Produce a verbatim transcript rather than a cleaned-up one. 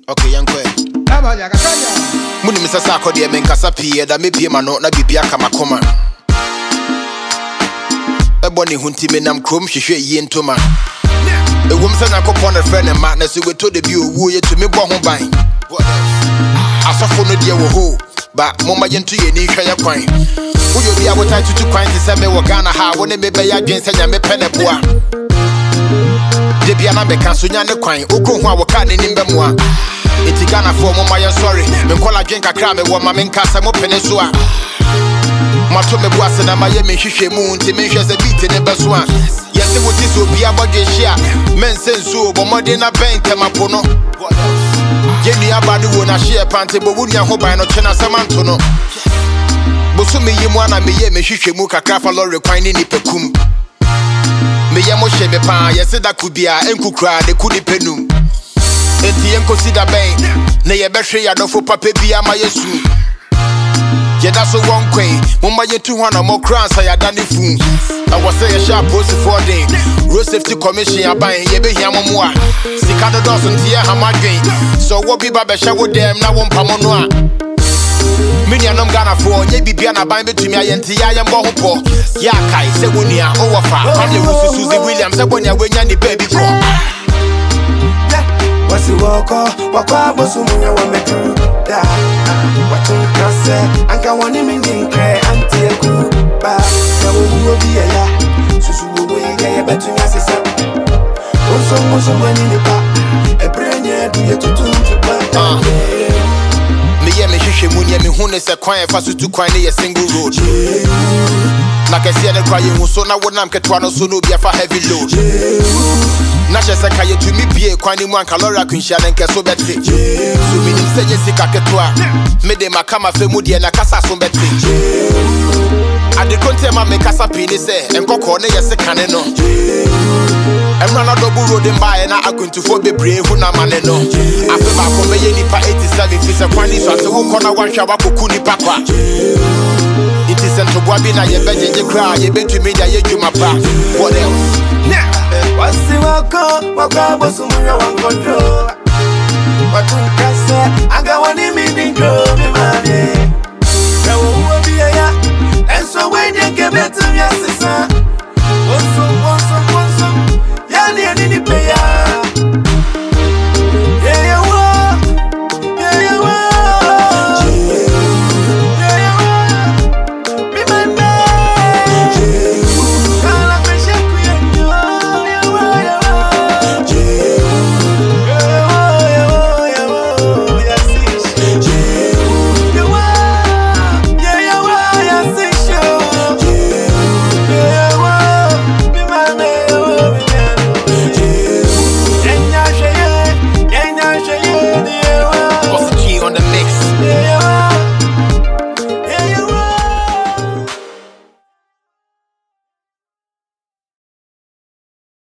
Okay, young boy. Muni Mister Sako de men kasa pie da me pie ma no na bibia kama koma. Eboni hunti me nam krom hwehwe yie ntoma. Ewom se na kopon the friend and man so we to the bi owu ye to me bo ho ban. Asofo no de wo ho ba moma yentu ye ni hwa ye kwan. Uyo bi abota tutu kwan ti se me wo Ghana ha wo ne me be ya dwen se nya me pene boa. De bia na me kan so nya ne kwan okro ho a wo ka ne nimbe mo a. Iti Ghana for mama ye sorry me kola dwen kakra me wo ma me nka se mo pene so a. Mato me boase na maye me hwehwe mu nti me hwese beat ne beso a. Yes wo ti so bia bodwe hia men senso bo mode na bente mapo no. Ye ni abade wo na hie pante bo wunia ho ban no chena samanto no. Boso me yimu ana me ye me hwehwe mu kakra fa lorry kwan ni nipakum. Me ye mo hye be pa yes da kubia enkukura de kudi penum. Enti enkosi da ben na ye behwe ya dofo papa bia ma yesu. Yeah, that's a one queen. Mama, you two hundred more crowns. I had done the food. I was saying, sharp post for day. Road safety commission, I buy ye be here more. Sicado doesn't hear how much gain. So, what be Baba shower them now one pamonoa. Many are not gonna for ye be piano by me to me. I am Bohopo. Yakai, Segunia, Owafa. I'm the Susie Williams. I want you when you're the baby for. What's the walker? Waka was someone I want me to die. What you can say? I can't want him in the cray and take a group. But I will be a ya. So, so we get a better as a also, also, when in the back, a brain, yeah, do you to do? Me, yeah, me, she, me, me, who is a quiet fast to quiet a single road. Like I said, crying, so now when I'm Catwano, so no be a heavy load. Nasha Sakaya to me be a quine one calora kunshan and caso betty. So meaning say Jessica Catua. Made them a kama femudi and a casa so betty. I the content my make us a penis and coco ne yes a cannon. And run a double road and buy and I going to for be brave when I'm man no. After my convey any pa eighty-seven is a quine so I say who corner one shower kuni papa. It is sent to Wabina, you bet you cry, you bet you media, you my back. What else? What's the walker? Waka was someone I want control. What you can say? I got one in me, grow me money. Now, who will be a ya? And so when you give it to your sister.